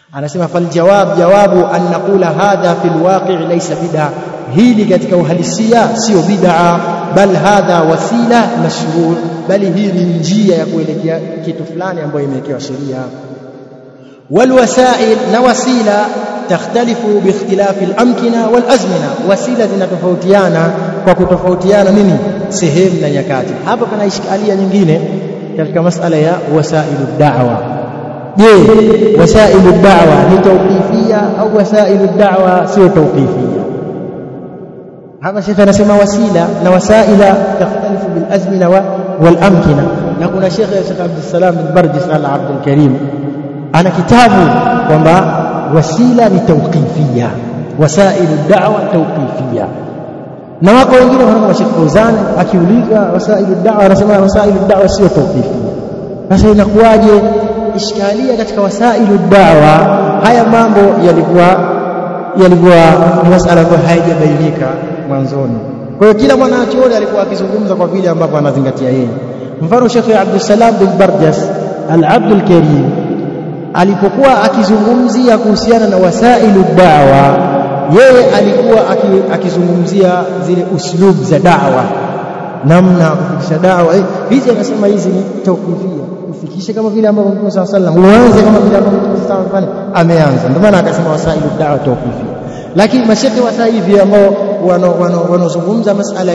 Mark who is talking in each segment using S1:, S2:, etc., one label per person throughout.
S1: anasema fal jawabu an naqula hadha fil waqi' laysa bid'a, hili katika uhalisia sio bid'a, bal hadha wasila mashru', bali hii ni njia ya kuelekea kitu fulani ambayo imewekewa sheria. Wal wasail, na wasila takhtalifu bi ikhtilafi al amkina wal azmina, wasila zinatofautiana kwa kutofautiana nini, sehemu na nyakati. Hapa pana ishkalia nyingine katika masala ya wasailu da'wa. Je, wasailu da'wa ni tawqifia au wasailu da'wa sio tawqifia? Hapa Sheikh anasema wasila na wasaila takhtalifu bil azmina wal amkina, na kuna Sheikh Abdul Salam bin Barjis al-Abdul Karim ana kitabu kwamba wasila ni tawqifia, wasailu da'wa tawqifia. Na wako wengine kama Sheikh Fauzan akiulizwa wasailu da'wa anasema wasailu da'wa sio tawqifia. Sasa inakuwaje ishkalia katika wasailu da'wa? Haya mambo yalikuwa masuala ambayo haijabainika mwanzoni. Kwa hiyo kila mwanachuoni alikuwa akizungumza kwa vile ambavyo anazingatia yeye. Mfano Sheikh Abdul Salam bin Barjas al-Abdul Karim alipokuwa akizungumzia kuhusiana na wasailu da'wa, yeye alikuwa akizungumzia zile uslub za da'wa, namna kufikisha da'wa hizi. Anasema hizi ni tawqifia, ufikishe kama vile ambavyo Mtume sallallahu alaihi wasallam, uanze kama vile ambavyo Mtume sallallahu alaihi wasallam ameanza. Ndio maana akasema wasailu da'wa tawqifia. Lakini mashekhe wa sasa hivi ambao wanazungumza masala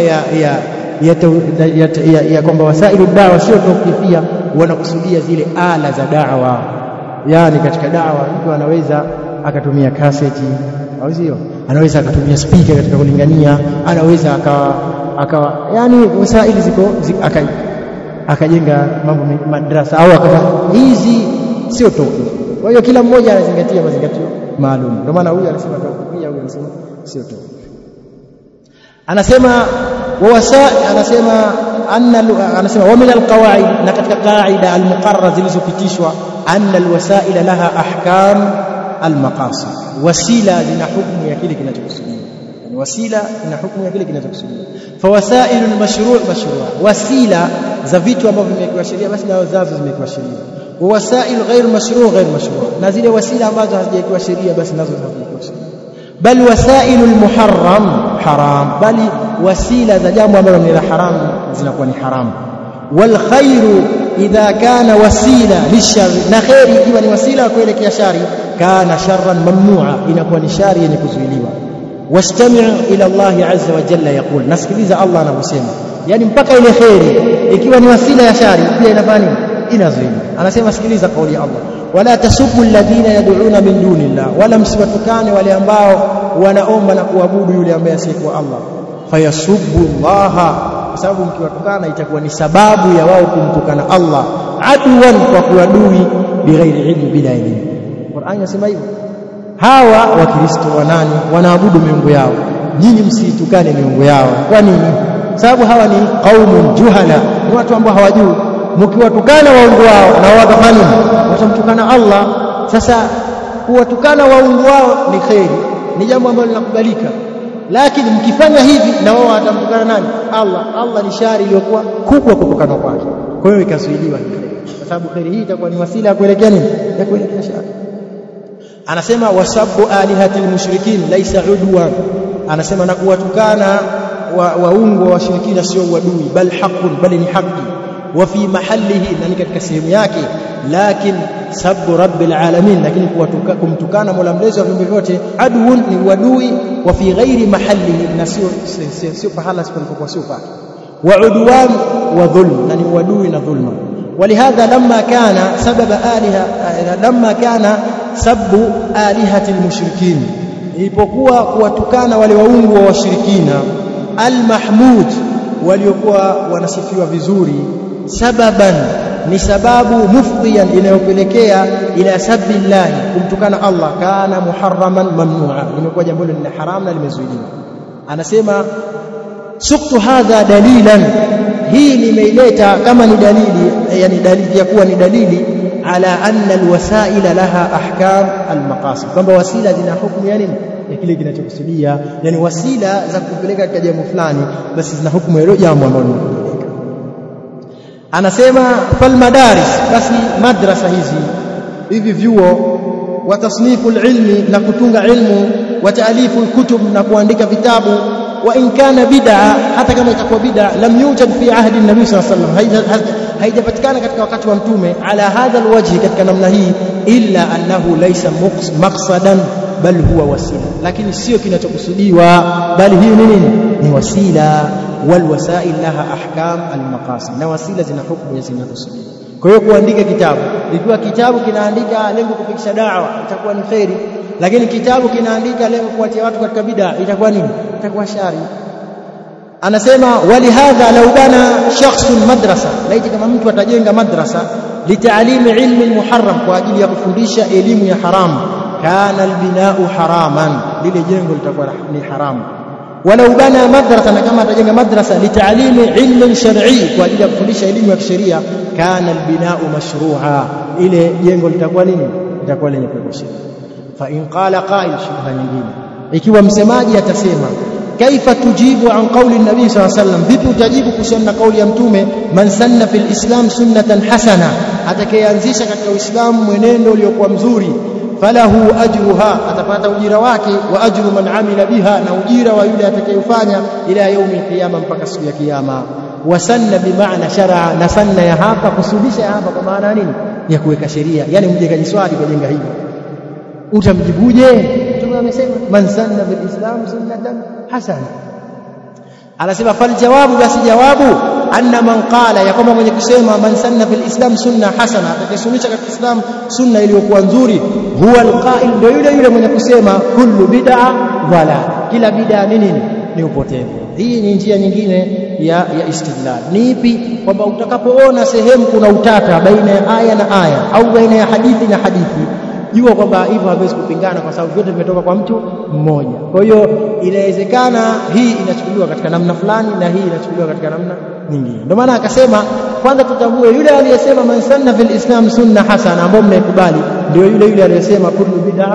S1: ya kwamba wasailu da'wa sio tawqifia, wanakusudia zile ala za da'wa. Yani katika da'wa mtu anaweza akatumia kaseti, au sio? Anaweza akatumia speaker katika kulingania, anaweza akawa yani wasaili ziko akajenga mambo madrasa au hizi sio tawqif. Kwa hiyo kila mmoja anazingatia mazingatio maalum. Ndio maana huyu anasema tawqifia, huyu anasema sio tawqif. Anasema anasema wa min alqawaid, na katika qaida almuqarrara zilizopitishwa, anna alwasaila laha ahkam almaqasid, wasila zina hukumu ya kile kinachokusudiwa. Yani wasila ina hukumu ya kile kinachokusudiwa. Fawasailu almashru' wasila za vitu ambavyo vimewekewa sheria, basi na zazo zimewekewa sheria. Wa wasailu ghayr mashru', na zile wasila ambazo hazijawekewa sheria, basi nazo hazijawekewa sheria. Bal wasailu almuharram haram, bali wasila za jambo ambalo ni la haramu zinakuwa ni haramu. Wal khairu idha kana wasila lishari, na khairi ikiwa ni wasila kuelekea shari, kana sharran mamnu'a, inakuwa ni shari yenye kuzuiliwa. Wastami' ila Allah azza wa jalla yaqul, nasikiliza Allah anavyosema, yani mpaka ile khairi ikiwa ni wasila ya shari pia inafanya inazuiliwa. Anasema sikiliza kauli ya Allah, wala tasubbu alladhina yad'una min dunillah, wala msiwatukane wale ambao wanaomba na kuabudu yule ambaye asiyekuwa Allah. Fayasubbu Allah, kwa sababu mkiwatukana itakuwa ni sababu ya wao kumtukana Allah, aduwan, kwa kuadui, bighairi ilmi, bila elimu. Qur'an inasema hivyo. Hawa wakristo wanani wanaabudu miungu yao, nyinyi msitukane miungu yao. Kwa nini? Sababu hawa ni qaumun juhala, ni watu ambao hawajui. Mkiwatukana waungu wao na wakafanya watamtukana Allah. Sasa kuwatukana waungu wao ni khairi, ni jambo ambalo linakubalika, lakini mkifanya hivi na wao watamtukana nani? Allah. Allah ni shari iliyokuwa kubwa kutokana kwake. Kwa hiyo ikazuiliwa hii, kwa sababu khairi hii itakuwa ni wasila ya kuelekea nini? Ya kuelekea shari. Anasema wasabbu alihatil mushrikin laysa udwan, anasema na kuwatukana waungu wa washirikina sio uadui, bal haqqun, bali ni haki. Wa fi mahallihi, na ni katika sehemu yake. Lakin sabbu rabbil alamin, lakini kumtukana mola mlezi wa viumbe vyote, adun, ni uadui. Wa fi ghairi mahallihi, na sio pahala sipokuwa sio pake. Wa udwan wa dhulm, na ni uadui na dhulma. ولهذا لما كان سب آلهة المشركين, ilipokuwa kuwatukana wale waungu wa washirikina, al-mahmud, waliokuwa wanasifiwa vizuri, sababan, ni sababu, mufdiyan, inayopelekea ila sabbillahi, kumtukana Allah, kana muharraman mamnu'a, limekuwa jambo la haram na limezuiliwa. Anasema suktu hadha dalilan, hii nimeileta kama ni dalili, yani dalili ya kuwa ni dalili ala anna alwasaila laha ahkam almaqasid, kwamba wasila zina hukumu ya nini? Ya kile kinachokusudia. Yani wasila za kupeleka katika jambo fulani, basi zina hukumu ya jambo ambalo linapeleka. Anasema fal madaris, basi madrasa hizi, hivi vyuo wa tasnifu alilmi na kutunga ilmu wa taalifu alkutub na kuandika vitabu wa in kana bid'a hata kama itakuwa bid'a lam yujad fi ahdi an-nabi sallallahu alayhi wasallam haijapatikana katika wakati wa mtume ala hadha alwajhi katika namna hii illa annahu laysa maqsadan bal huwa wasila lakini sio kinachokusudiwa bali hii ni nini ni wasila wal wasail laha ahkam al maqasid na wasila zina hukumu zinazokusudiwa kwa hiyo kuandika kitabu ikiwa kitabu kinaandika lengo kufikisha da'wa itakuwa ni khairi lakini kitabu kinaandika lengo kuwatia watu katika bid'a itakuwa nini itakuwa shari anasema walihadha law bana shakhsun madrasa laiti kama mtu atajenga madrasa litaalimi ilmi muharram kwa ajili ya kufundisha elimu ya haramu kana albina'u haraman lile jengo litakuwa ni haramu walau bana madrasa na kama atajenga madrasa litaalimi ilmi shar'i kwa ajili ya kufundisha elimu ya kisheria kana albina'u mashru'a ile jengo litakuwa nini litakuwa lenye kuruhusiwa fa in qala qa'il shubha nyingine ikiwa msemaji atasema kaifa tujibu an qawli an-nabi sallallahu alayhi wasallam vipi utajibu kuhusiana kauli ya mtume man sanna fil islam sunnatan hasana atakayeanzisha katika uislamu mwenendo uliokuwa mzuri falahu ajruha atapata ujira wake wa ajru man amila biha na ujira wa yule atakayefanya ila yaumi al-qiyama mpaka siku ya kiyama wasanna bimaana shar'a na sanna ya hapa kusudisha hapa kwa maana nini ya kuweka sheria yani mjengaji swali kwa jenga hili utamjibuje mtume amesema man sanna bil islam sunnatan hasana anasema fal jawabu basi jawabu anna man qala ya kwamba mwenye kusema man sanna fil islam sunna hasana atakayesunisha katika islam sunna iliyokuwa nzuri huwa alqa'il ndio yule mwenye kusema kullu bid'a wala kila bid'a ni nini ni upotevu hii ni njia nyingine ya istidlal ni ipi kwamba utakapoona sehemu kuna utata baina ya aya na aya au baina ya hadithi na hadithi jua kwamba hivyo haviwezi kupingana kwa sababu vyote vimetoka kwa mtu mmoja kwa hiyo inawezekana hii inachukuliwa katika namna fulani na hii inachukuliwa katika namna nyingine ndio maana akasema kwanza tutambue yule aliyesema man sanna fil islam sunna hasana ambao mnaikubali ndio yule aliyesema kullu bid'a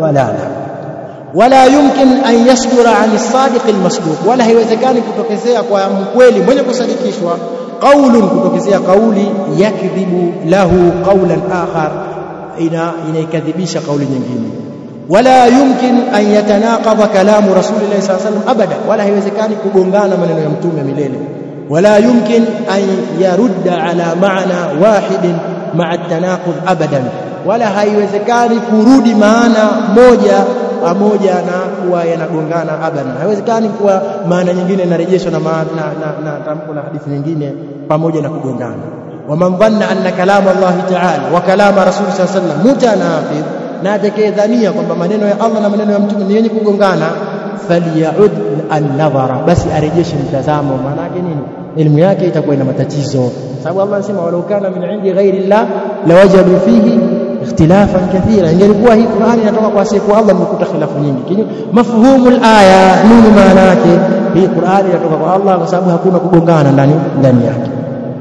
S1: wala yumkin an yasdura an as-sadiq al-masduq wala haiwezekani kutokezea kwa mkweli mwenye kusadikishwa qaulun kutokezea kauli yakdhibu lahu qawlan akhar inaikadhibisha kauli nyingine wala yumkin an yatanaqadha kalamu rasulillahi sallallahu alaihi wasallam abada wala haiwezekani kugongana maneno ya mtume milele wala yumkin an yarudda ala maana wahid ma'a at-tanaqud abadan wala haiwezekani kurudi maana moja pamoja na kuwa yanagongana abadan haiwezekani kuwa maana nyingine inarejeshwa na tamko la hadithi nyingine pamoja na kugongana ومن ظن أن كلام الله تعالى وكلام رسول صلى الله عليه وسلم متناقض na atakayedhania kwamba maneno ya Allah na maneno ya mtume ni yenye kugongana falyaud an-nadhara basi arejeshe mtazamo maana yake nini elimu yake itakuwa ina matatizo sababu Allah anasema walau kana min indi ghairi Allah lawajadu fihi ikhtilafan kathira ingelikuwa hii Qur'ani inatoka kwa siku Allah mkuta khilafu nyingi mafhumul aya nini maana yake hii Qur'ani inatoka kwa Allah kwa sababu hakuna kugongana ndani yake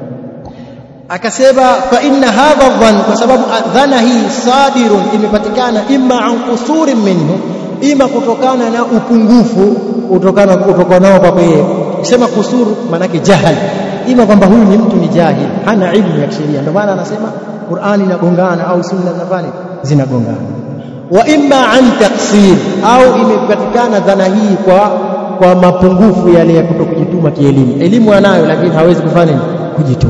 S1: akasema fa inna hadha dhann kwa sababu dhana hii sadirun imepatikana imma an qusurin minhu ima kutokana na upungufu kutokana nao kwa yeye kusema kusuru maana yake jahal ima kwamba huyu ni mtu ni jahil hana elimu ya sheria ndio maana anasema Qur'ani inagongana au sunna zinagongana wa imma an taqsir au imepatikana dhana hii kwa mapungufu yale ya kutokujituma kielimu elimu anayo lakini hawezi kufanya kujituma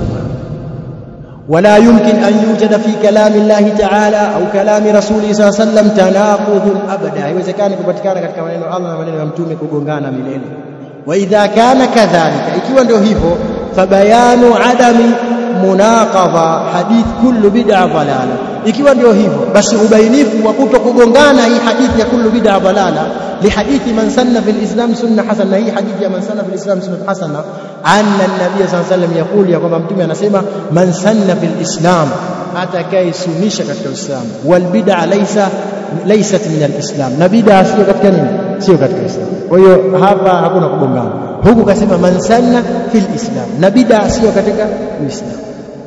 S1: ولا يمكن أن يوجد في كلام الله تعالى أو كلام رسوله صلى الله عليه وسلم تناقض أبدا haiwezekani kupatikana katika maneno ya Allah na maneno ya mtume kugongana milele wa idha kana kadhalika ikiwa ndio hivyo fabayanu adami munaqadha hadith kullu bid'a dalala ikiwa ndio hivyo basi ubainifu wa kutokugongana hii hadithi ya kullu bid'a dalala li hadithi man sanna fil islam sunna hasana hii hadithi ya man sanna fil islam sunna hasana anna an-nabiy sallallahu alayhi wasallam yakuli ya kwamba mtume anasema man sanna fil islam atakayesunisha katika uislamu wal bid'a laysat min al-islam na bid'a sio katika nini sio katika islam kwa hiyo hapa hakuna kugongana huku kasema man sanna fil islam na bid'a sio katika uislamu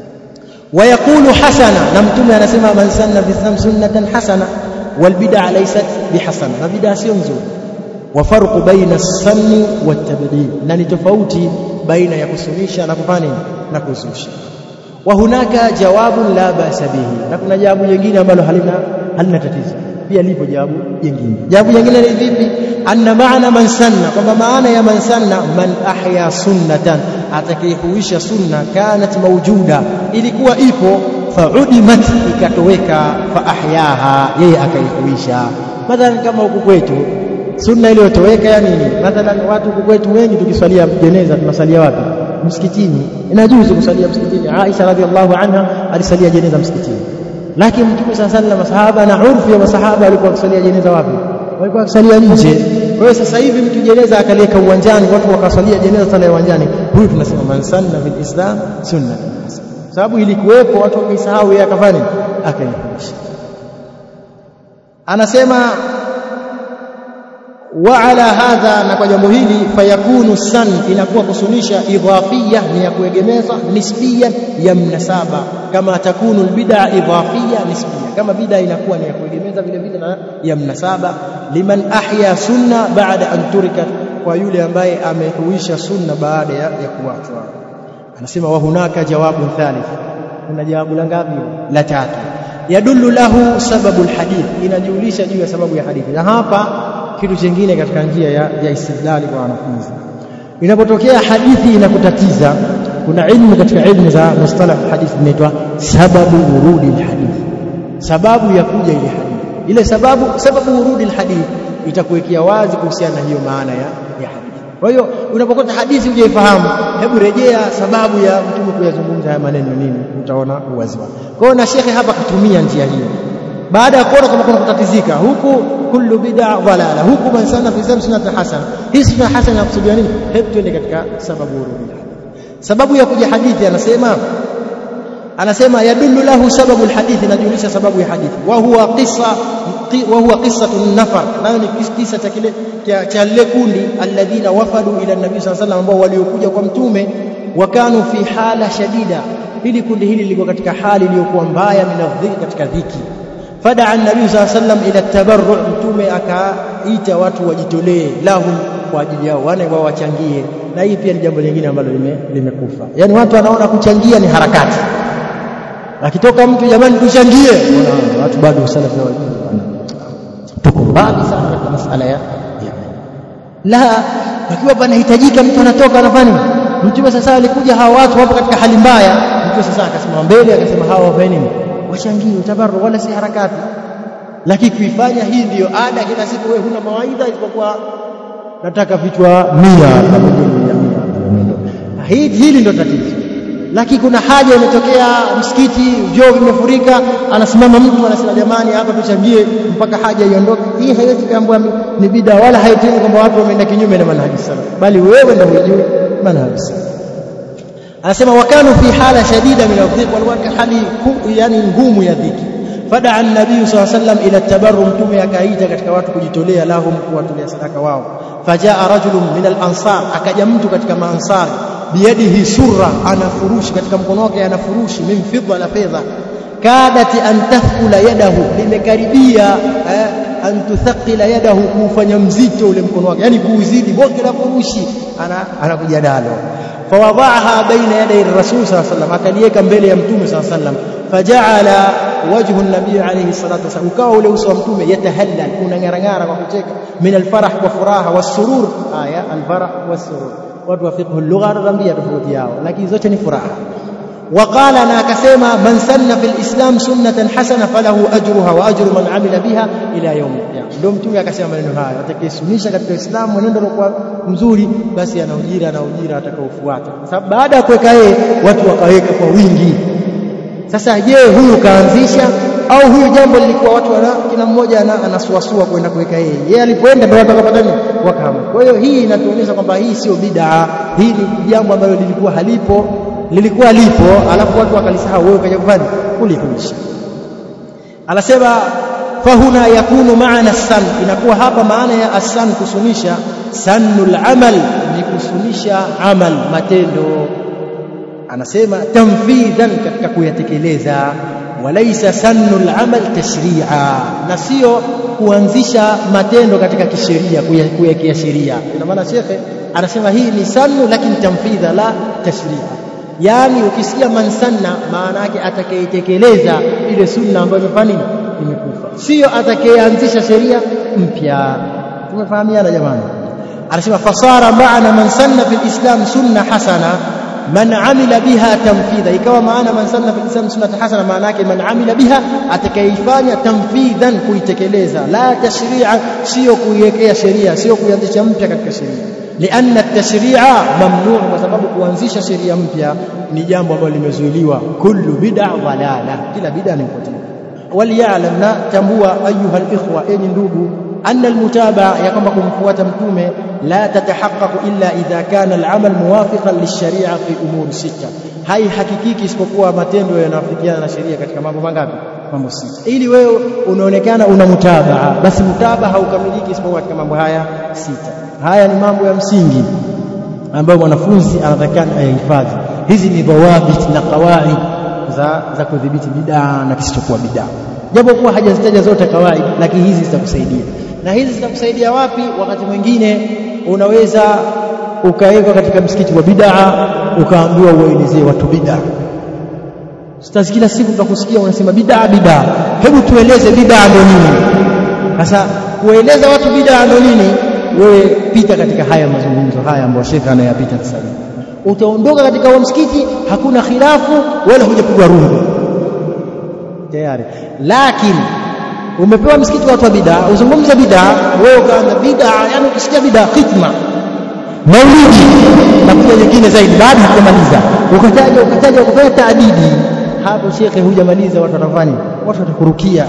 S1: ويقول حسنا نمتم anasema man sanna fi islam sunnatan hasana wal bid'a laysat bihasana na bid'a sio nzuri wa farqu baina as-sanni wat tabdil na ni tofauti baina ya kusunisha na kufanya na kuzusha wa hunaka jawabun la ba'sa bihi na kuna jawabu jingine ambalo halina tatizo. Pia lipo jawabu jingine. Jawabu jingine ni vipi? Anna maana man sanna, kwamba maana ya man sanna man ahya sunnatan, atakayehuisha sunna kanat mawjuda, ilikuwa ipo, faudimat, ikatoweka, fa ahyaha, yeye akaihuisha. Mathalan kama huku kwetu sunna iliyotoweka ya nini? Mathalan watu huku kwetu wengi tukiswalia jeneza tunasalia wapi? Msikitini. Inajuzu kusalia msikitini. Aisha radhiallahu anha alisalia jeneza msikitini. Lakini Mtume sallallahu alayhi wasallam, masahaba na urfu ya masahaba walikuwa wakisalia jeneza wapi? Walikuwa wakisalia nje. Kwa hiyo sasa hivi mtu jeneza akalieka uwanjani, watu wakasalia jeneza sala uwanjani, huyu tunasema man sanna fil islam sunnatan hasana. Sababu ilikuwepo, watu wakaisahau, yeye akafanya akaihuisha. Anasema wa ala hadha, na kwa jambo hili fayakunu san, inakuwa kusunisha idhafiyya, ni ya kuegemeza, nisbiyya, ya mnasaba, kama takunu albid'a idhafiyya nisbiyya, kama bid'a inakuwa ni ya kuegemeza vile vile na ya mnasaba. Liman ahya sunna ba'da an turika, kwa yule ambaye amehuisha sunna baada ya kuachwa. Anasema wa hunaka jawabu thalith, kuna jawabu la ngapi? La tatu. Yadullu lahu sababu alhadith, inajulisha juu ya sababu ya hadithi. Na hapa kitu kingine katika njia ya istidlali kwa wanafunzi, inapotokea hadithi inakutatiza, kuna ilmu katika ilmu za mustalah hadithi inaitwa sababu urudi alhadith, sababu ya kuja ile hadithi. Ile sababu urudi alhadith itakuwekea wazi kuhusiana na hiyo maana ya hadithi. Kwa hiyo unapokuta hadithi hujaifahamu, hebu rejea sababu ya Mtume kuyazungumza haya maneno nini, utaona uwazi wake. Kwa hiyo na shekhe hapa kutumia njia hiyo, baada ya kuona kama kuna kutatizika huku, kullu bid'a dhalala, huku man sanna fi sunnati hasana, hii sunna hasana inakusudia nini? Hebu twende katika sababu urudi. Sababu ya kuja hadithi anasema yadullu lahu sababu alhadithi, inajulisha sababu ya hadithi. Wa huwa qissatun nafar, nayo ni kisa cha kile cha lile kundi alladhina wafadu ila nabii sallallahu alaihi wasallam, ambao waliokuja kwa Mtume, wakanu fi hala shadida, hili kundi hili liko katika hali iliyokuwa mbaya, minadhiki, katika dhiki. Fadaa an-nabii sallallahu alayhi wasallam ila tabarru, Mtume akaita watu wajitolee lahum, kwa ajili yao, wana wao wachangie. Na hii pia ni jambo lingine ambalo limekufa. Yani watu wanaona kuchangia ni harakati, akitoka mtu jamani tuchangie, watu bado salafu na wajua tuko mbali sana katika masala ya la, akiwa panahitajika mtu anatoka anafanya. Mtume sasa alikuja, hawa watu wapo katika hali mbaya, Mtume sasa akasimama mbele akasema hawa wafanye nini? Wachangie, utabarru, wala si harakati. Lakini kuifanya hii ndio ada, kila siku wewe huna mawaidha isipokuwa nataka vichwa 100 na milioni 100. Hili ndio tatizo. Lakini kuna haja imetokea, msikiti vyoo vimefurika, anasimama mtu anasema jamani hapa tuchangie mpaka haja iondoke. Hii haiwezi kuambiwa ni bid'a, wala haitini kwamba watu wameenda kinyume na manhaji salaf, bali wewe ndio unajua manhaji salaf. Anasema wakanu fi hala shadida min adh-dhiq, walikuwa hali yani ngumu ya dhiki. Fadaa an-nabii sallallahu alayhi wasallam ila tabarrum, Mtume akaita katika watu kujitolea, lahum, kuwatolea sadaka wao. Fajaa rajulun min al-ansar, akaja mtu katika maansar, biyadihi surra, ana furushi katika mkono wake, ana furushi min fidda, la fedha, kadati an tathqula yadahu, limekaribia an tuthqila yadahu, kufanya mzito ule mkono wake, yani kuuzidi boke la furushi, anakuja nalo. Fawadhaha baina yaday rasul sallallahu alayhi wasallam, akalieka mbele ya Mtume sallallahu alayhi wasallam. Faja'ala wajhu an-nabii alayhi salatu wasallam, ukawa ule uso wa Mtume yatahallal, unang'arang'ara kwa kucheka, min al-farah, kwa furaha, was-surur, al-farah was-surur. Watu wa fiqh al-lugha wanambia tofauti yao, lakini zote ni furaha. Waqala, na akasema, man sanna fil islam sunnatan hasana falahu ajruha wa ajru man amila biha ila yawm al-qiyamah. Ndio Mtume akasema maneno haya, atakayesunisha katika Uislamu mwenendo uliokuwa mzuri, basi ana ujira atakaofuata. Sababu baada ya kuweka yeye, watu wakaweka kwa wingi. Sasa je, huyu kaanzisha au huyu jambo lilikuwa watu kila mmoja anasuasua kwenda kuweka yeye alipoenda ndio watu wakapata nini? Wakahama. Kwa hiyo hii inatuonyesha kwamba hii sio bid'a, hii ni jambo ambalo lilikuwa lipo, alafu watu wakalisahau, wewe ukaja kufanya kulihuisha. Anasema fahuna yakunu maana san, inakuwa hapa maana ya asan kusunisha, sanul amal, ni kusunisha amal, matendo. Anasema tanfidhan, katika kuyatekeleza, walaysa sanul amal tashri'a, na sio kuanzisha matendo katika kisheria, kuwekea sheria. Ina maana shekhe anasema hii ni sanu, lakini tanfidha la tashri'a. Yani ukisikia man sanna, maana yake atakayetekeleza ile sunna ambayo imefanya imekufa. sio atakayeanzisha sheria mpya. Tumefahamiana jamani? Anasema fasara maana man sanna fil islam sunna hasana man amila biha tanfidha. Ikawa maana man sanna fil islam sunna hasana, maana yake man amila biha, atakayeifanya tanfidhan, kuitekeleza, la tashri'a, sio kuiwekea sheria, sio kuanzisha mpya katika sheria. Lianna at-tashri'a mamnu', kwa sababu kuanzisha sheria mpya ni jambo ambalo limezuiliwa. Kullu bid'a dalala, kila bid'a ni upotevu. Waliyalam, na tambua ayuha al-ikhwa, enyi ndugu, anna al-mutabaa, ya kwamba kumfuata mtume, la tatahaqqaqu illa idha kana al-amal muwafiqan lish-shari'a fi umur sita, hai hakikiki isipokuwa matendo yanayofikiana na sheria katika mambo mangapi? Mambo sita. Ili wewe unaonekana una mutabaa, basi mutabaa haukamiliki isipokuwa katika mambo haya sita. Haya ni mambo ya msingi ambayo mwanafunzi anatakana ayahifadhi. Hizi ni dhawabit na qawaid za kudhibiti bid'a na kisichokuwa bid'a, japo kuwa hajazitaja zote kawaid, lakini hizi zitakusaidia. Na hizi zitakusaidia wapi? Wakati mwingine unaweza ukawekwa katika msikiti wa bid'a, ukaambiwa uelezee watu bid'a. Ustaz, kila siku tunakusikia unasema bid'a bid'a, hebu tueleze bid'a ndio nini? Sasa kueleza watu bid'a ndio nini, wewe pita katika haya mazungumzo haya ambayo shekhi anayapita sasa. Utaondoka katika huo msikiti hakuna khilafu wala hujapigwa rungu tayari. Lakini umepewa msikiti wa watu wa bid'a, uzungumza bid'a, wewe ukaanza bid'a, yani ukisikia bid'a khitma, maulidi na kuja nyingine zaidi, baada hujamaliza ukataja ukafanya taadidi, hapo shekhi hujamaliza, watu watafanya, watu watakurukia,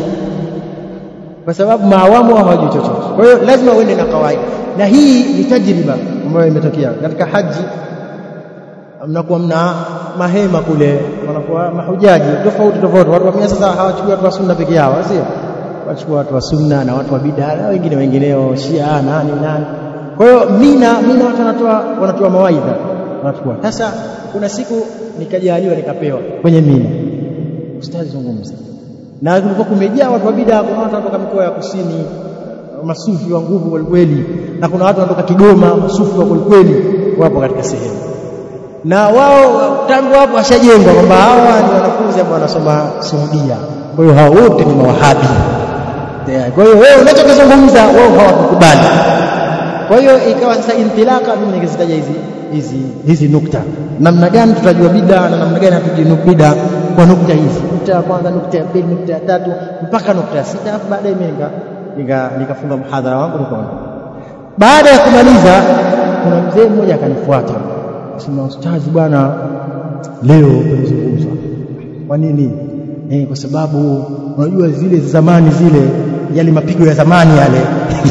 S1: kwa sababu maawamu hawajui chochote. Kwa hiyo lazima uende na kawaida, na hii ni tajriba ambayo imetokea katika haji. Mnakuwa mna mahema kule, wanakuwa mahujaji tofauti. Watu wa sasa hawachukui watu wa sunna peke yao, sio? Wachukua watu wa sunna na watu wa bid'a na wengineo, Shia nani. Kwa hiyo mina watu wanatoa mawaidha, wanachukua. Sasa kuna siku nikajaliwa nikapewa kwenye mina, ustazi zungumza, na kulikuwa kumejaa watu wa bid'a. Kuna watu kutoka mikoa ya kusini, masufi wa nguvu kweli, na kuna watu kutoka Kigoma, masufi wa kweli, wapo katika sehemu. Na wao tangu hapo washajengwa kwamba hawa ni wanafunzi ambao wanasoma Saudia, kwa hiyo hao wote ni mawahabi. Kwa hiyo wewe unachozungumza wao hawakukubali. Kwa hiyo ikawa sasa intilaka, mimi nikizitaja hizi nukta, namna gani tutajua bid'a na namna gani hatujui bid'a kwa nukta hizi. Nukta ya kwanza, nukta ya pili, nukta ya tatu, mpaka nukta ya sita. Baadaye mimi nikafunga mhadhara wangu nikaona. Baada ya kumaliza, kuna mzee mmoja akanifuata, akasema, ustazi bwana, leo tunazungumza. Kwa nini? Kwa sababu unajua zile zamani zile, yale mapigo ya zamani yale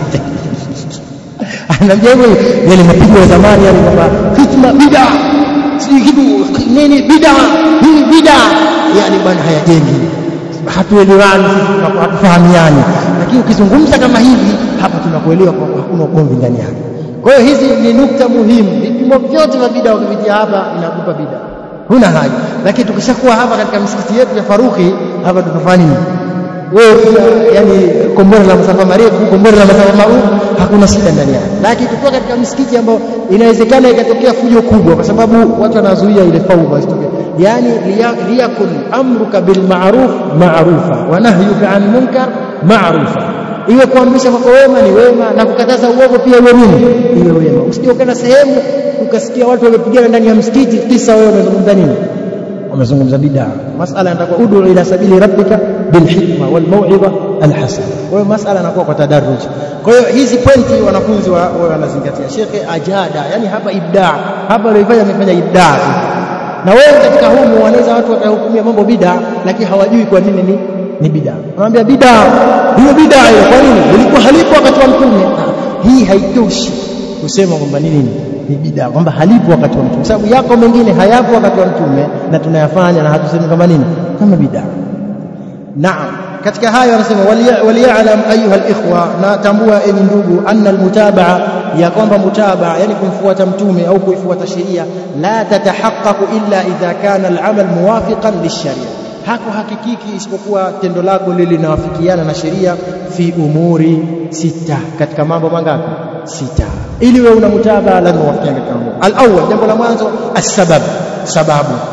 S1: anajua yale mapigo ya zamani yale, kwamba fitna bid'a, si kitu nini bid'a, hii bid'a, yani bwana hayajengi, hatuelewani, hatufahamiani. Lakini ukizungumza kama hivi hapa tunakuelewa kwa hakuna ugomvi ndani yake. Kwa hiyo hizi ni nukta muhimu. Vipimo vyote vya bid'a ukivitia hapa inakupa bid'a, huna haja. Lakini tukishakuwa hapa katika msikiti yetu ya Faruki hapa, tutafanya nini? Wewe yani kombora la masafa marefu, kombora la masafa marefu, hakuna shida ndani yake. Lakini tukiwa katika msikiti ambao inawezekana ikatokea fujo kubwa, kwa sababu watu wanazuia ile fauda isitokee. Yani liyakun amruka bil ma'ruf ma'rufa wa nahyuka 'anil munkar ma'rufa, iwe kuamrisha kwa wema ni wema, na kukataza uovu pia iwe nini? Iwe wema. Usije ukana sehemu ukasikia watu wamepigana ndani ya msikiti, kisa wewe unazungumza nini? Unazungumza bid'a. Masala inatakuwa ud'u ila sabili rabbika bil hikma wal mau'idha al hasana. Kwa hiyo masala inakuwa kwa tadarruj. Kwa hiyo hizi pointi wanafunzi wao wanazingatia. Shekhe ajada, yani hapa ibda, hapa alifanya amefanya ibda. Na wewe katika humu wanaweza watu wakahukumia mambo bid'a, lakini hawajui kwa nini ni bid'a. Wanamwambia bid'a, hiyo bid'a hiyo kwa nini? Ilikuwa halipo wakati wa Mtume. Hii haitoshi kusema kwamba nini ni bid'a, kwamba halipo wakati wa Mtume, sababu yako mengine hayapo wakati wa Mtume na tunayafanya, na hatusemi kama nini, kama bid'a. Naam, katika hayo anasema waliyalam ayuha alikhwa, na tambua enyi ndugu, anna almutabaa, ya kwamba mutabaa yani kumfuata mtume au kuifuata sheria, la tatahaqqaqu illa idha kana al'amal muwafiqan lisharia, hako hakikiki isipokuwa tendo lako lile linawafikiana na sheria, fi umuri sita, katika mambo mangapi? Sita. Ili wewe una mutabaa lazima uwafikiane katika mambo. Al-awwal, jambo la mwanzo, as-sabab, sababu.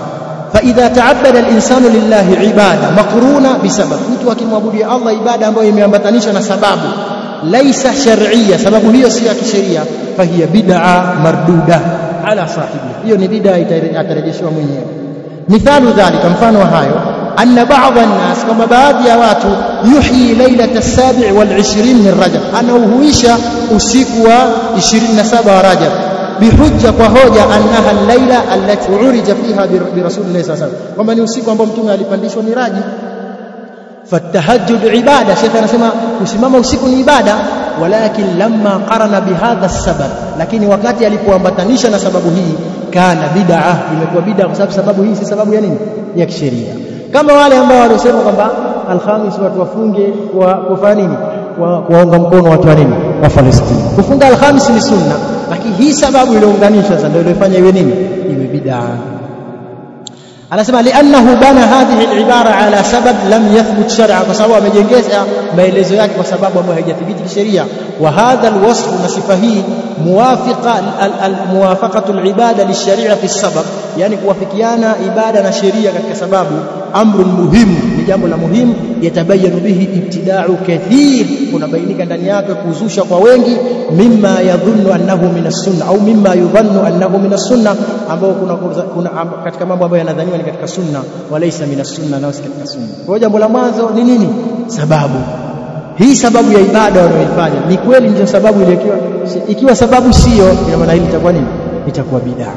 S1: فإذا تعبد الإنسان لله عبادة مقرونة بسبب mtu akimwabudia Allah ibada ambayo imeambatanishwa na sababu laisa shar'iyya sababu hiyo si ya kisheria fahiya bid'a marduda ala sahibi hiyo ni bid'a itarejeshwa mwenyewe mithalu dhalika mfano hayo anna ba'd an-nas kama baadhi ya watu yuhyi lailata as-sabi' wal-20 min Rajab anahuisha usiku wa 27 wa Rajab bihujja kwa hoja annaha al-laila allati urija fiha bi Rasulillah sallallahu alaihi wasallam kwamba ni usiku ambao mtume alipandishwa miraji fatahajjud ibada shekhi anasema kusimama usiku ni ibada walakin lamma qarana bihadha as-sabab lakini wakati alipoambatanisha na sababu hii kana bid'ah imekuwa bid'ah kwa sababu hii si sababu ya nini ya kisheria kama wale ambao walisema kwamba alhamis watu wafunge kufanya nini kuwaunga mkono watu wa nini wa Palestina kufunga alhamis ni sunna lakini hii sababu iliyounganishwa sasa ndio iliyofanya iwe nini iwe bid'ah anasema li'annahu bana hadhihi al-ibara ala sabab lam yathbut shar'a kwa sababu amejengeza maelezo yake kwa sababu ambayo haijathibiti kisheria wa hadha al-wasf na sifa hii muwafaqatu al-ibada lish-shari'a fi sabab yani kuwafikiana ibada na sheria katika sababu amru muhimu ni jambo la muhimu yatabayanu bihi ibtida'u kathir kunabainika ndani yake kuzusha kwa wengi mimma yadhunnu annahu min as-sunnah au mimma yudhannu annahu min as-sunnah ambao kuna katika mambo ambayo yanadhaniwa ni katika sunna walaysa min as-sunnah na si katika sunna kwa jambo la mwanzo ni nini sababu hii sababu ya ibada wanayoifanya ni kweli ndio sababu ile ikiwa sababu sio ina maana hili itakuwa nini itakuwa bid'a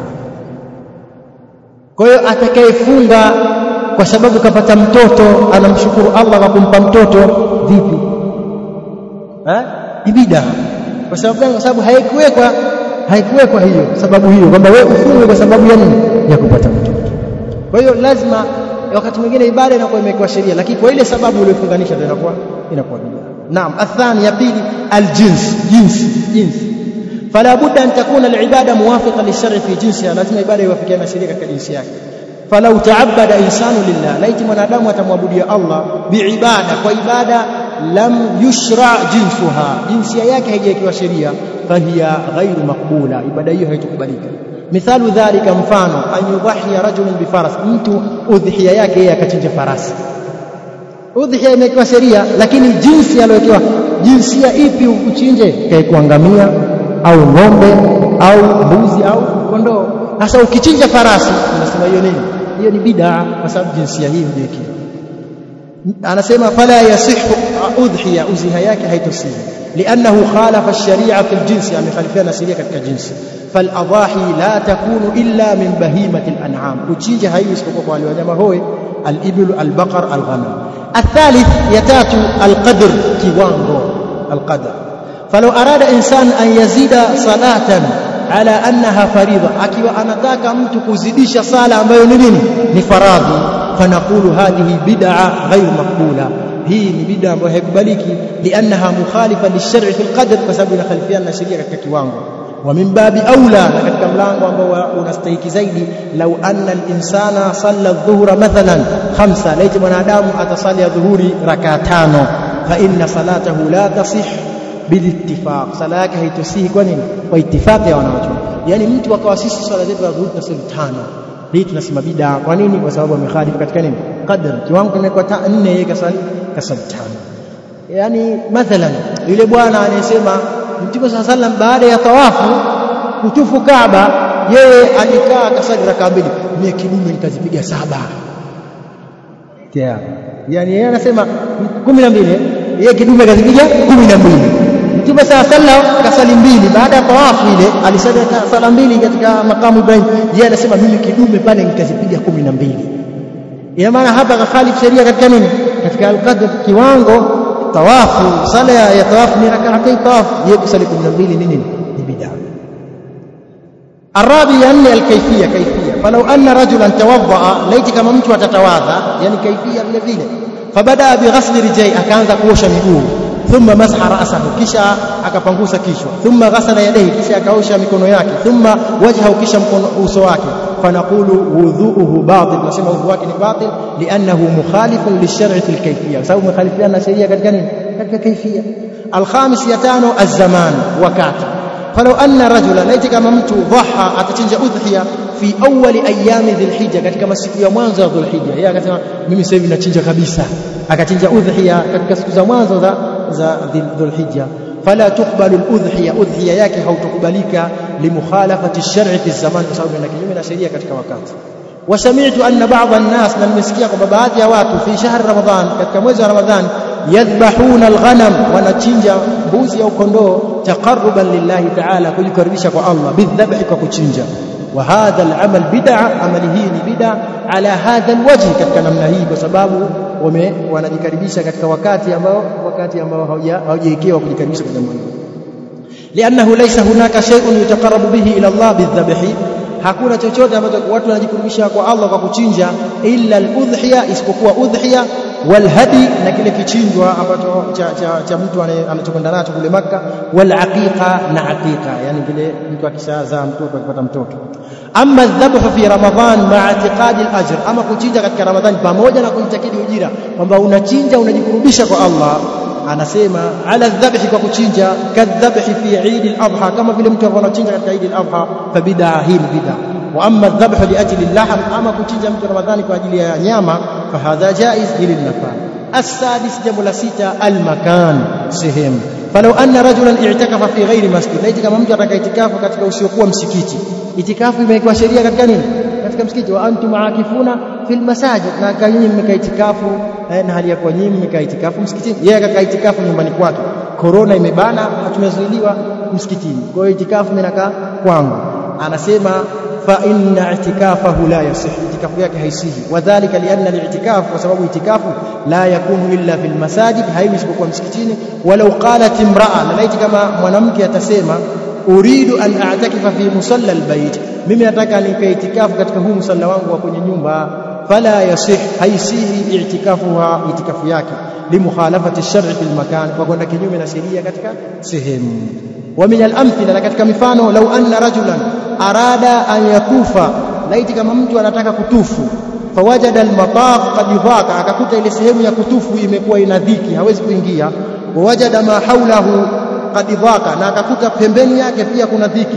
S1: kwa hiyo atakayefunga kwa sababu kapata mtoto anamshukuru Allah kwa kumpa mtoto vipi ni bid'a kwa sababu gani kwa sababu haikuwekwa hiyo sababu hiyo kwamba wewe ufunge kwa sababu ya nini ya kupata mtoto kwa hiyo lazima wakati mwingine ibada inakuwa imekuwa sheria lakini kwa ile sababu uliyofunganisha ndio inakuwa bid'a naam athani ya pili aljins fala budda an takuna alibada muwafiqa lishar'i fi jinsiha lazima ibada iwafikiane na sheria katika jinsi yake falau ta'abbada insanu lillah laiti mwanadamu atamwabudia Allah biibada kwa ibada lam yushra jinsuha jinsia yake haijawekewa sheria fahiya ghairu maqbula ibada hiyo haitakubalika mithalu dhalika mfano an yudhiya rajulun bifaras mtu udhiya yake yeye akachinja farasi udhiya imewekewa sheria lakini jinsi aliyowekewa jinsia ipi uchinje kaikuangamia au ng'ombe au mbuzi au kondoo sasa ukichinja farasi unasema hiyo nini hiyo ni bid'a kwa sababu jinsia hii hujeki anasema fala yasihu udhiya uziha yake haitosihi li'annahu khalafa ash-shari'a fi al-jins amekhalifiana sheria katika jinsi فالأضاحي لا تكون إلا من بهيمة الأنعام كتشيجة هاي يسبقوا قوالي وجمع هو الإبل البقر الغنم الثالث يتاتو القدر كيوانغو القدر فلو أراد إنسان أن يزيد صلاة على أنها فريضة أكيو أنتاك أمتك زديش صلاة ما ينيني نفراضي فنقول هذه بدعة غير مقبولة هي بدعة وهيكباليك لأنها مخالفة للشرع في القدر فسبب خلفيان شريعة كيوانغو ومن باب أولى katika mlango ambao unastahiki zaidi lau anna al-insana salla adh-dhuhra mathalan 5 laiti mwanadamu atasali adhuhuri rakaa 5 fa inna salatahu la tasih bilittifaq sala yake haitosihi kwa nini kwa ittifaqi ya wanawachuoni yani mtu akawa sisi swala zetu za adhuhuri tunasali 5 hii tunasema bid'a kwa nini kwa sababu amekhalifu katika nini qadar kiwango kimekuwa 4 yeye kasali 5 yani mathalan yule bwana anayesema Mtume sallam baada ya tawafu kutufu Kaaba yeye alikaa akasali rakaa mbili mimi kidume nikazipiga 7 yani yeye anasema 12 yeye kidume kazipiga 12 Mtume sallam kasali mbili baada ya tawafu ile alisali sala mbili katika makamu Ibrahim yeye anasema mimi kidume pale nikazipiga 12 ina maana hapa kafali sheria katika nini katika al-qadr kiwango tawafu sala ya tawafu ni rak'atay tawaf ykusali 12 nini ni bid'a الرابع أن الكيفية فلو أن رجلا توضأ ليت كما mtu atatawadha yani kaifia vile vile fabada bighasl rijai akaanza kuosha miguu thumma masha ra'sahu kisha akapangusa kichwa thumma ghasala yadayhi kisha akaosha mikono yake thumma wajhahu kisha mkono uso wake fanaqulu wudhu'uhu batil nasema udhu wake ni batil li'annahu mukhalifun lish-shar'i fil kayfiyya sababu mukhalifiana sheria katika nini katika kaifia al-khamis yatano az-zaman wakati فلو أن رجلا ليت كما mtu dhaha atachinja udhiya fi awwali ayami dhulhijja, katika masiku ya mwanzo ya dhulhijja. Yeye akasema mimi sasa hivi nachinja kabisa, akachinja udhiya katika siku za mwanzo za dhulhijja. Fala tuqbalu al-udhiya yake hautokubalika limukhalafati ash-shar'i fi zaman, kwa sababu ni kinyume na sheria katika wakati. Wasami'tu anna ba'd an-nas, na nimesikia kwamba baadhi ya watu fi shahr Ramadhan, katika mwezi wa Ramadhan, yadhbahuna al-ghanam, wanachinja mbuzi au kondoo taqarruban lillahi ta'ala, kujikaribisha kwa Allah, bidhabhi, kwa kuchinja. Wa hadha al-amal bid'a, amali hii ni bid'a ala hadha al-wajh, katika namna hii, kwa sababu wanajikaribisha katika wakati ambao haujaekewa kujikaribisha kwa jambo hilo. Li'annahu laysa hunaka shay'un yutaqarrabu bihi ila Allah bidhabhi, hakuna chochote ambacho watu wanajikurubisha kwa Allah kwa kuchinja, illa al-udhiya, isipokuwa udhiya, wal hadi, na kile kichinjwa ambacho cha mtu anachokwenda nacho kule Makka, wal aqiqa, na aqiqa, yani vile mtu akishazaa mtoto, akipata mtoto. Amma adh-dhabhu fi Ramadhan ma'a i'tiqadi al-ajr, ama kuchinja katika Ramadhani pamoja na kuitakidi ujira, kwamba unachinja unajikurubisha kwa Allah, anasema ala dhabhi, kwa kuchinja, kadhabhi fi Eid al-Adha, kama vile mtu anachinja katika Eid al-Adha, fa bid'a, hii bid'a. Wa amma adh-dhabhu li ajli al-lahm, ama kuchinja mtu Ramadhani kwa ajili ya nyama, fa hadha jaiz lil nafal. As-sadis, jambo la sita, al-makan, sehemu. Falau anna rajulan i'takafa fi ghairi masjid, laiti kama mtu ataka itikafu katika usiokuwa msikiti. Itikafu imekuwa sheria katika nini? Katika msikiti. Wa antum aakifuna fil masajid, na kanyinyi mmekaa itikafu na hali ya kwa nyinyi mmekaa itikafu msikitini. Yeye akakaa itikafu nyumbani kwake, corona imebana, hatumezuiliwa msikitini, kwa hiyo itikafu mimi nakaa kwangu. Anasema fa inna i'tikafahu la yasih, itikafu yake haisihi. Wadhālika li'anna al-i'tikaf, kwa sababu itikafu la yakunu illa fil masajid, haiwi isipokuwa msikitini. Walau qalat imra'a, na laiti kama mwanamke atasema uridu an a'takifa fi musalla al-bayt, mimi nataka nikae itikafu katika huu musalla wangu wa kwenye nyumba, fala yasih, haisihi i'tikafuha, itikafu yake, limukhalafati ash-shar'i fil makan, kwa kwenda kinyume na sheria katika sehemu. Wa min al-amthila, na katika mifano, law anna rajulan arada an yakufa, laiti kama mtu anataka kutufu, fawajada al-mataf qad dhaqa, akakuta ile sehemu ya kutufu imekuwa ina dhiki, hawezi kuingia. Wajada ma hawlahu qad dhaqa, na akakuta pembeni yake pia kuna dhiki.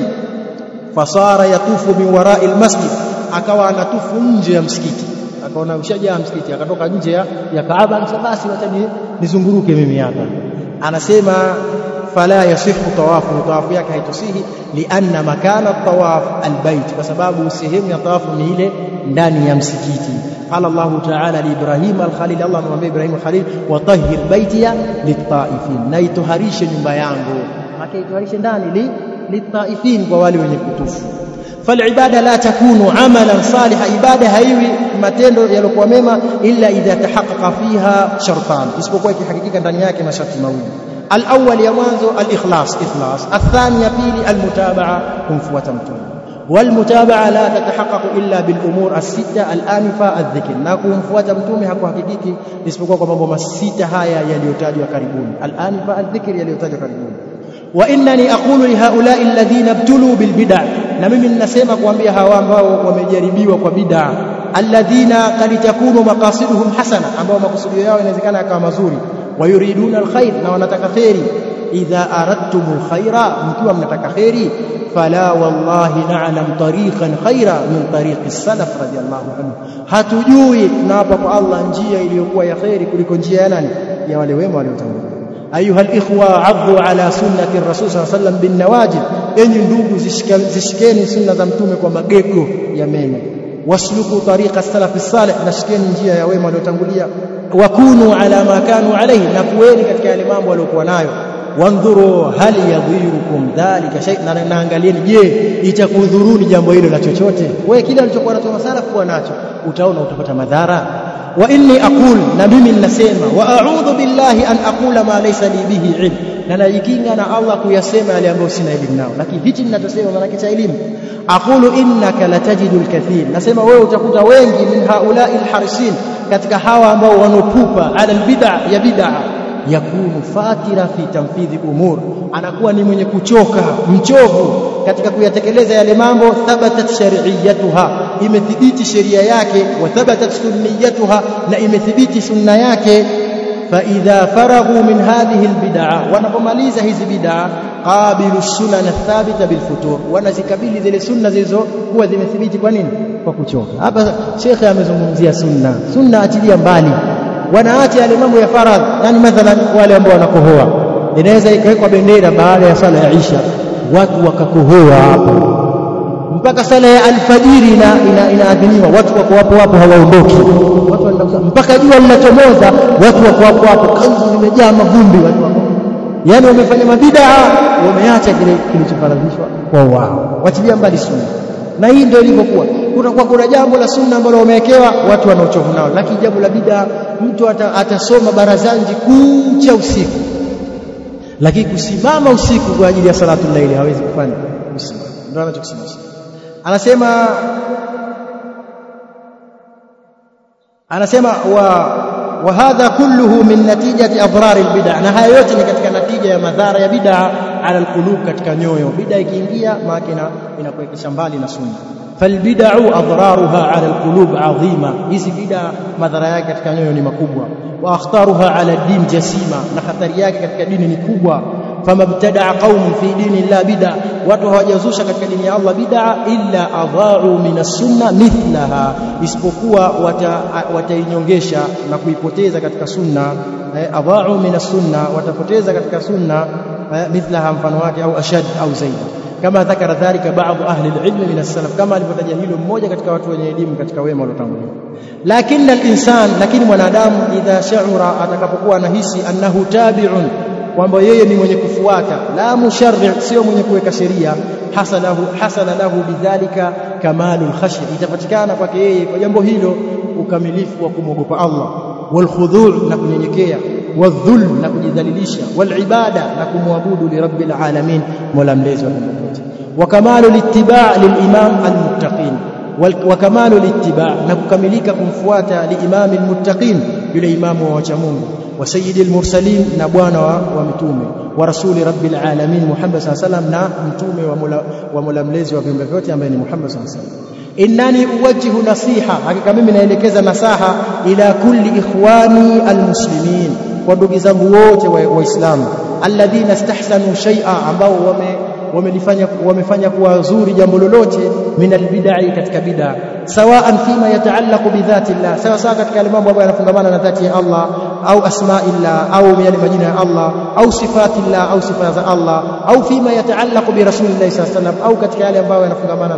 S1: Fasara yatufu min wara'i al-masjid, akawa anatufu nje ya msikiti, akaona ushajaa msikiti, akatoka nje ya Kaaba, basi wacha nizunguruke mimi hapa. Anasema fala yasihu tawafu yake haitusihi, lianna makana at-tawaf al-bayt, kwa sababu sehemu ya tawafu ni ile ndani ya msikiti. Qala Allah ta'ala li Ibrahim al-Khalil, Allah amwambia Ibrahim al-Khalil, wa tahhir baytiya lit-taifin, na ituharishe nyumba yangu, akaituharishe ndani lit-taifin, kwa wale wenye kutufu. فالعباده لا تكون عملا صالحا، ibada haiwi matendo yaliokuwa mema illa idha tahaqqaqa fiha shartan, isipokuwa ikihakikika ndani yake masharti mawili. الأول ya mwanzo al-ikhlas, ikhlas. الثاني ya pili al-mutabaa, kumfuata mtume. والمتابعه لا تتحقق الا بالامور السته الانفه الذكر، na kumfuata mtume hakuhakikiki isipokuwa kwa mambo masita haya yaliyotajwa karibuni, al-anfa al-dhikr, yaliyotajwa karibuni. Wa innani aqulu li haula'i alladhina ibtulu bil bid'ah, na mimi ninasema kuambia hawa ambao wamejaribiwa kwa bid'ah, alladhina qad takunu maqasiduhum hasana, ambao makusudio yao inawezekana yakawa mazuri, wayuriduna alkhair, na wanataka khairi. Idha aradtumul khaira, mkiwa mnataka khairi, fala wallahi na'lam tariqan khaira min tariqi salaf radiyallahu anhu, hatujui tunapa kwa Allah njia iliyokuwa ya khairi kuliko njia ya nani? Ya wale wema waliotangulia. Ayuha alikhwa, addu ala sunnati rasul sallallahu alayhi wasallam bin nawajib, enyi ndugu zishikeni sunna za mtume kwa magego ya meno. Wasluku tariqa salaf salih, nashikeni njia ya wema waliotangulia. Wakunu ala ma kanu alayhi, na kuweni katika yale mambo waliokuwa nayo. Wandhuru hal yadhirukum dhalika shay, na naangalieni, je itakudhuruni jambo hilo la chochote? Wewe kile alichokuwa nacho masalafu kuwa nacho, utaona utapata madhara. Wa inni aqul, na mimi ninasema, wa a'udhu billahi an aqula ma laysa li bihi ilm, na najikinga na Allah kuyasema yale ambayo sina elimu nao. Lakini hichi ninachosema maana cha elimu. Aqulu innaka latajidu alkathir, nasema wewe utakuta wengi, min haula'i alharisin, katika hawa ambao wanopupa ala albid'a, ya bid'a, yakunu fatira fi tanfidhi umur, anakuwa ni mwenye kuchoka, mchovu katika kuyatekeleza yale mambo. Thabatat shar'iyyatuha, imethibiti sheria yake. Wa thabatat sunniyatuha, na imethibiti sunna yake. Fa idha faraghu min hadhihi albid'a, wanapomaliza hizi bid'a, qabilu sunan athabita bil futur, wanazikabili zile sunna zilizokuwa zimethibiti. Kwa nini? Kwa kuchoka. Hapa shekhe amezungumzia sunna achilia mbali, wanaacha yale mambo ya faradhi. Yani mathalan wale ambao wanakohoa, inaweza ikawekwa bendera baada ya sala ya Isha, watu wakakohoa hapo mpaka sala ya alfajiri inaadhiniwa, watu wako hapo hawaondoki, watu wanaenda mpaka jua linachomoza, watu wako hapo, kanzu zimejaa mavumbi, watu wako, yani wamefanya mabidaa, wameacha kile kilichofaradhishwa kwa wao, wachilia mbali sunna. Na hii ndio ilivyokuwa. Kuna jambo la sunna ambalo wamewekewa, watu wanaochovu nao, lakini jambo la bid'a mtu atasoma barazanji kucha usiku, lakini kusimama usiku kwa ajili ya salatul layli hawezi kufanya. Ndio anachokisema. Anasema wa hadha kulluhu min natijati adrar albid'a, na haya yote ni katika natija ya madhara ya bid'a ala alqulub, katika nyoyo. Bid'a ikiingia maana inakuwekesha mbali na sunna. falbid'u adraruha ala alqulub adhima, hizi bid'a madhara yake katika nyoyo ni makubwa. wa akhtaruha ala ad-din jasima, na hatari yake katika dini ni kubwa. famabtada'a qaumun fi dini la bid'a, watu hawajazusha katika dini ya Allah bid'a illa adha'u min as-sunna mithlaha, isipokuwa watainyongesha na kuipoteza katika sunna. Adha'u min as-sunna, watapoteza katika sunna mithlaha, mfano wake, au ashad au zaidi, kama dhakara dhalika baadhi ahli al-ilm min as-salaf, kama alivyotaja hilo mmoja katika watu wenye elimu katika wema waliotangulia. Lakini mwanadamu idha sha'ura, atakapokuwa anahisi annahu tabi'un, kwamba yeye ni mwenye kufuata, la musharri', sio mwenye kuweka sheria, hasala lahu bidhalika kamalul khashya, itapatikana kwake yeye kwa jambo hilo ukamilifu wa kumwogopa Allah, wal khudhu', na kunyenyekea, wadhul, na kujidhalilisha, wal ibada, na kumwabudu li rabbil alamin, mola mlezi wa viumbe vyote, wa kamalul ittiba' lil imam al muttaqin, wa kamalul ittiba', na kukamilika kumfuata li imamil muttaqin, yule imamu wa wacha Mungu, wa sayyidil mursalin, na bwana wa mitume, wa rasuli rabbil alamin Muhammad sallallahu alaihi wasallam, na mtume wa mola mlezi wa viumbe vyote ambaye ni Muhammad sallallahu alaihi wasallam. innani uwajjihu nasiha, hakika mimi naelekeza nasaha, ila kulli ikhwani almuslimin, kwa ndugu zangu wote waislamu, alladhina istahsanu shay'a, ambao wamefanya kuwa zuri jambo lolote, min albid'i, katika bid'a, sawa'an fima yataallaqu bi dhati Allah, sawa katika yale mambo ambayo yanafungamana na dhati ya Allah, au asma'illah, au yale majina ya Allah, au sifatillah, au sifa za Allah, au fima yataallaqu bi rasulillah sallallahu alaihi wasallam, au katika yale ambayo yanafungamana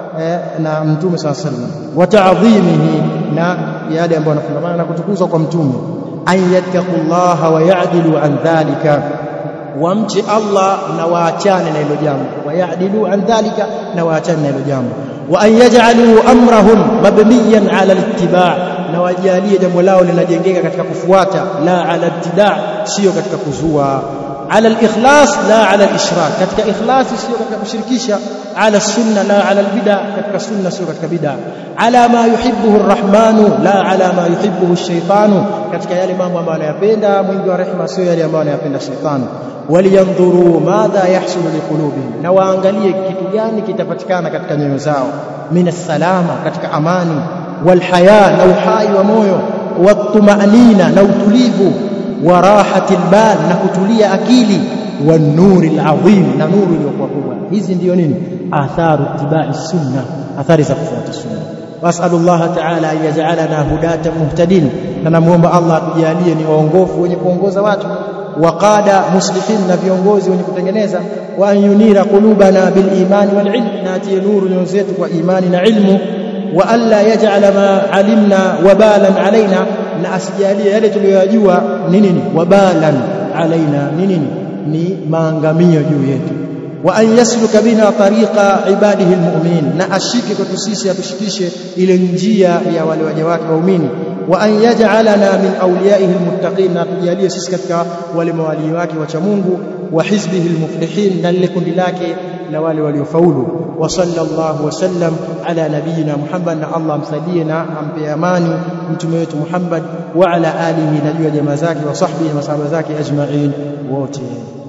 S1: na mtume sallallahu alaihi wasallam, wa ta'dhimihi, na yale ambayo yanafungamana na kutukuzwa kwa mtume. an yattaqullaha wa ya'dilu an dhalika, wamche Allah na waachane na hilo jambo, wa ya'dilu an dhalika, na waachane na hilo jambo. wa an yaj'alu amrahum mabniyan ala al-ittiba', na wajalie jambo lao linajengeka katika kufuata, la ala ibtida', sio katika kuzua, ala al-ikhlas la ala al-ishrak, katika ikhlas sio katika kushirikisha, ala sunna la ala al-bid'a, katika sunna sio katika bid'a, ala ma yuhibbuhu ar-rahmanu la ala ma yuhibbuhu ash-shaytanu, katika yale mambo ambayo anayapenda mwingi wa rehema, sio yale ambayo anayapenda shetani. waliyandhuru madha yahsulu liqulubihim, na waangalie kitu gani kitapatikana katika nyoyo zao, min as-salama, katika amani, wal haya, na uhai wa moyo, wat-tumanina, na utulivu, wa rahatil bal, na kutulia akili, wan nuril azim, na nuru iliyokuwa kubwa. Hizi ndio nini? atharu ittiba'i sunna, athari za kufuata sunna. wasallallahu ta'ala an yaj'alana hudatan muhtadin, na namuomba Allah atujalie ni waongofu wenye kuongoza watu, waqada muslihin, na viongozi wenye kutengeneza, wa an yunira qulubana bil imani wal ilm, na atie nuru nyoyo zetu kwa imani na ilmu, wa alla yaj'ala ma alimna wabalan alaina, na asijalie yale tuliyojua nini wabalan alaina, nini ni maangamio juu yetu. wa an yasluka bina tariqa ibadihi almu'minin, na ashike kwetu sisi, atushikishe ile njia ya wale waja wake waumini. wa an yaj'alana min awliyaihi almuttaqin, na tujalie sisi katika wale mawali wake wacha Mungu, wa hizbihi almuflihin, na lile kundi lake la wale waliofaulu. wa sallallahu wasallam ala nabiyina Muhammad, na Allah amsalie na ampe amani mtume wetu Muhammad, wa ala alihi, na juu ya jamaa zake, wa sahbihi, na masahaba zake ajma'in wote.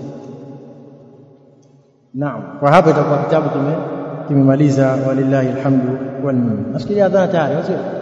S1: Naam, kwa hapa itakuwa kitabu kimemaliza, walillahi alhamdu wal minna. Nafikiria adhana tayari, sio?